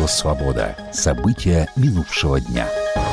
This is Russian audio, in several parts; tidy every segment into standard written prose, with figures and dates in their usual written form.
Радио «Свобода». События минувшего дня.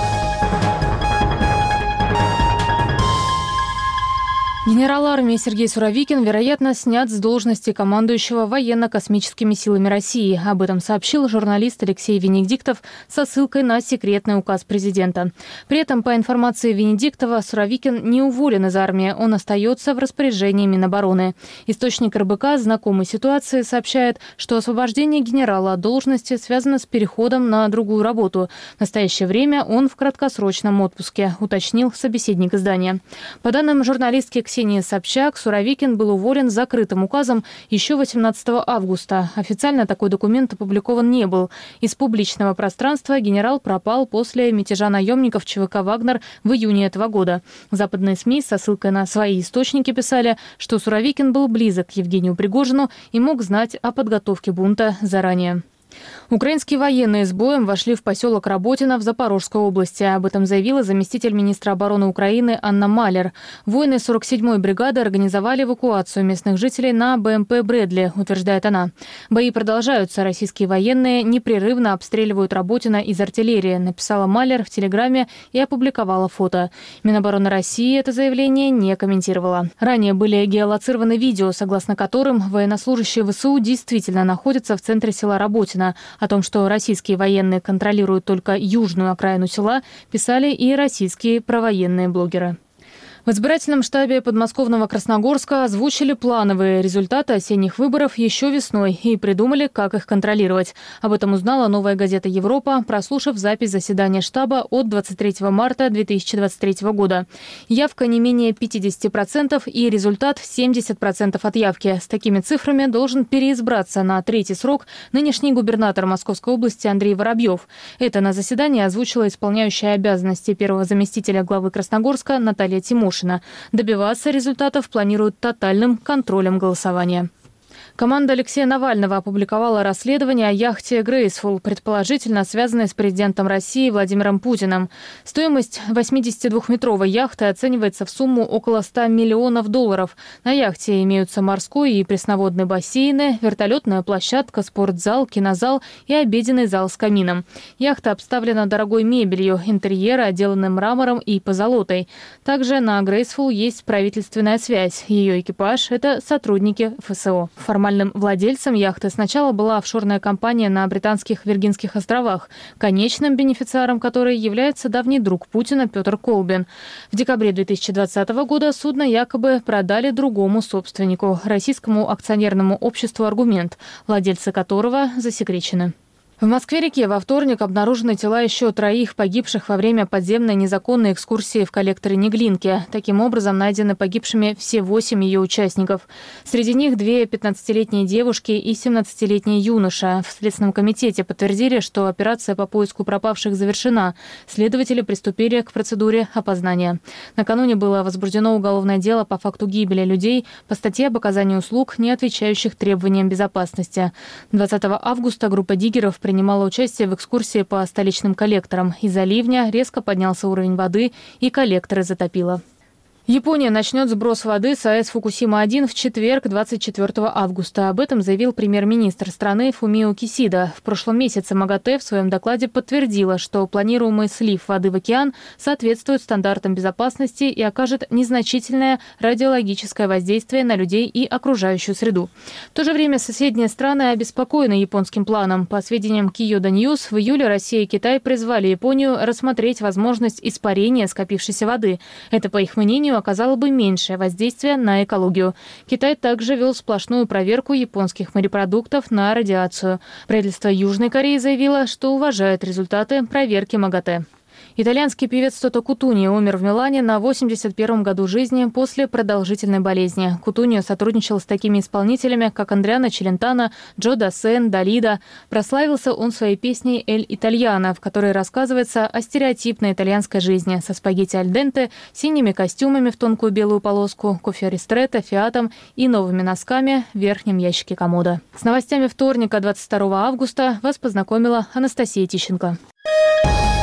Генерал армии Сергей Суровикин, вероятно, снят с должности командующего военно-космическими силами России. Об этом сообщил журналист Алексей Венедиктов со ссылкой на секретный указ президента. При этом, по информации Венедиктова, Суровикин не уволен из армии, он остается в распоряжении Минобороны. Источник РБК, знакомый ситуации, сообщает, что освобождение генерала от должности связано с переходом на другую работу. В настоящее время он в краткосрочном отпуске, уточнил собеседник издания. По данным журналистки Ксении Собчак, Суровикин был уволен закрытым указом еще 18 августа. Официально такой документ опубликован не был. Из публичного пространства генерал пропал после мятежа наемников ЧВК «Вагнер» в июне этого года. Западные СМИ со ссылкой на свои источники писали, что Суровикин был близок к Евгению Пригожину и мог знать о подготовке бунта заранее. Украинские военные с боем вошли в поселок Работино в Запорожской области. Об этом заявила заместитель министра обороны Украины Анна Малер. Воины 47-й бригады организовали эвакуацию местных жителей на БМП «Брэдли», утверждает она. Бои продолжаются. Российские военные непрерывно обстреливают Работино из артиллерии, написала Малер в Телеграме и опубликовала фото. Минобороны России это заявление не комментировала. Ранее были геолоцированы видео, согласно которым военнослужащие ВСУ действительно находятся в центре села Работино. О том, что российские военные контролируют только южную окраину села, писали и российские провоенные блогеры. В избирательном штабе подмосковного Красногорска озвучили плановые результаты осенних выборов еще весной и придумали, как их контролировать. Об этом узнала «Новая газета Европа», прослушав запись заседания штаба от 23 марта 2023 года. Явка не менее 50% и результат 70% от явки. С такими цифрами должен переизбраться на третий срок нынешний губернатор Московской области Андрей Воробьев. Это на заседании озвучила исполняющая обязанности первого заместителя главы Красногорска Наталья Тимошина. Добиваться результатов планируют тотальным контролем голосования. Команда Алексея Навального опубликовала расследование о яхте «Грейсфул», предположительно связанной с президентом России Владимиром Путиным. Стоимость 82-метровой яхты оценивается в сумму около $100 миллионов. На яхте имеются морской и пресноводный бассейны, вертолетная площадка, спортзал, кинозал и обеденный зал с камином. Яхта обставлена дорогой мебелью, интерьеры отделаны мрамором и позолотой. Также на «Грейсфул» есть правительственная связь. Ее экипаж – это сотрудники ФСО. Формальным владельцем яхты сначала была офшорная компания на Британских Виргинских островах, конечным бенефициаром которой является давний друг Путина Петр Колбин. В декабре 2020 года судно якобы продали другому собственнику, российскому акционерному обществу «Аргумент», владельцы которого засекречены. В Москве-реке во вторник обнаружены тела еще 3 погибших во время подземной незаконной экскурсии в коллекторе Неглинки. Таким образом, найдены погибшими все 8 ее участников. Среди них 2 15-летние девушки и 17-летний юноша. В Следственном комитете подтвердили, что операция по поиску пропавших завершена. Следователи приступили к процедуре опознания. Накануне было возбуждено уголовное дело по факту гибели людей по статье об оказании услуг, не отвечающих требованиям безопасности. 20 августа группа диггеров принимала участие в экскурсии по столичным коллекторам. Из-за ливня резко поднялся уровень воды и коллекторы затопило. Япония начнет сброс воды с АЭС Фукусима-1 в четверг, 24 августа. Об этом заявил премьер-министр страны Фумио Кисида. В прошлом месяце МАГАТЭ в своем докладе подтвердила, что планируемый слив воды в океан соответствует стандартам безопасности и окажет незначительное радиологическое воздействие на людей и окружающую среду. В то же время соседние страны обеспокоены японским планом. По сведениям Kyodo News, в июле Россия и Китай призвали Японию рассмотреть возможность испарения скопившейся воды. Это, по их мнению, оказало бы меньшее воздействие на экологию. Китай также вел сплошную проверку японских морепродуктов на радиацию. Правительство Южной Кореи заявило, что уважает результаты проверки МАГАТЭ. Итальянский певец Тото Кутуни умер в Милане на 81-м году жизни после продолжительной болезни. Кутуни сотрудничал с такими исполнителями, как Андриано Челентано, Джо Дассен, Далида. Прославился он своей песней «Эль Итальяно», в которой рассказывается о стереотипной итальянской жизни со спагетти аль денте, синими костюмами в тонкую белую полоску, кофе ристретто, фиатом и новыми носками в верхнем ящике комода. С новостями вторника, 22 августа, вас познакомила Анастасия Тищенко.